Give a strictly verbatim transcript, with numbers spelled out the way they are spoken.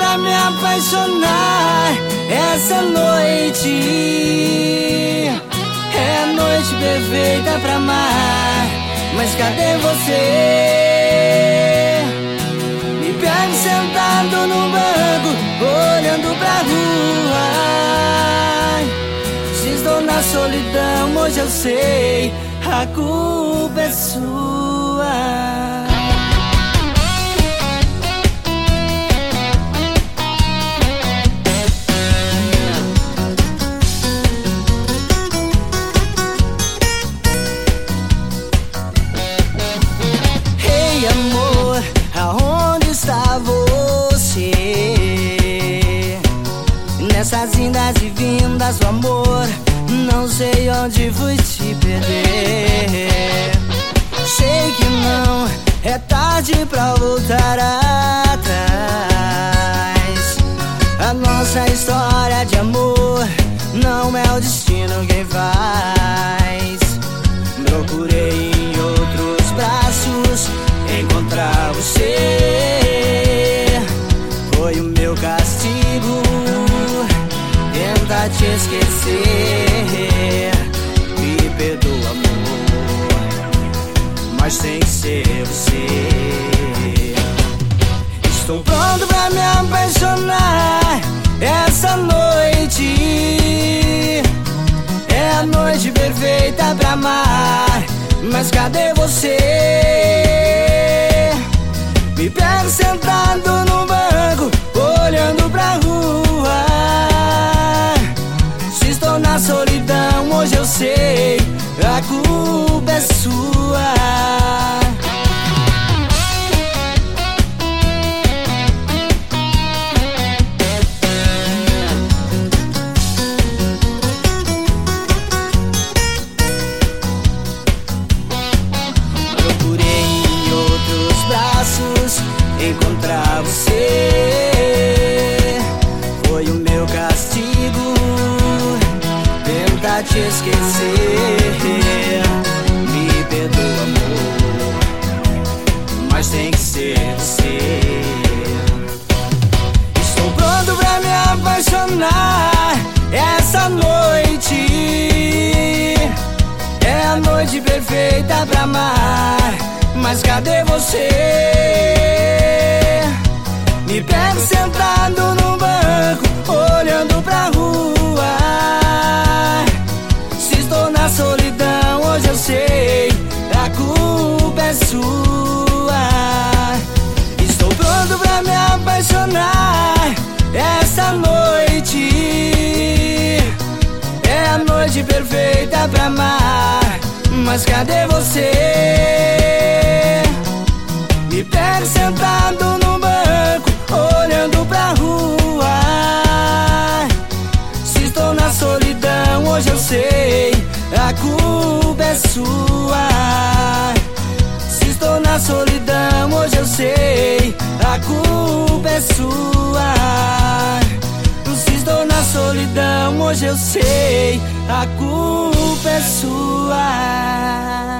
pra me apaixonar essa noite. É a noite perfeita pra amar, mas cadê você? Me pego sentado no banco, olhando pra rua. Se estou na solidão, hoje eu sei, a culpa é sua. Amor, aonde está você? Nessas indas e vindas do amor, não sei onde fui te perder. Sei que não é tarde pra voltar atrás. A nossa história de amor não é o destino quem faz. Procurei em outros braços encontrar você, foi o meu castigo. Tenta te esquecer, me perdoa, amor, mas tem que ser você. Estou pronto pra me apaixonar essa noite. É a noite perfeita pra amar, mas cadê você? Me pego sentado no banco, olhando pra rua. Se estou na solidão, hoje eu sei, a culpa é sua. Encontrar você foi o meu castigo. Tenta te esquecer, me perdoa, amor, mas tem que ser você. Estou pronto pra me apaixonar essa noite. É a noite perfeita pra amar, mas cadê você? Me pego sentado no banco, olhando pra rua. Se estou na solidão, hoje eu sei, a culpa é sua. Estou pronto pra me apaixonar essa noite. É a noite perfeita pra amar, mas cadê você? Me pego sentado no banco, olhando pra rua. Se estou na solidão, hoje eu sei, a culpa é sua. Se estou na solidão, hoje eu sei, a culpa é sua. Se estou na solidão, hoje eu sei, a culpa é sua.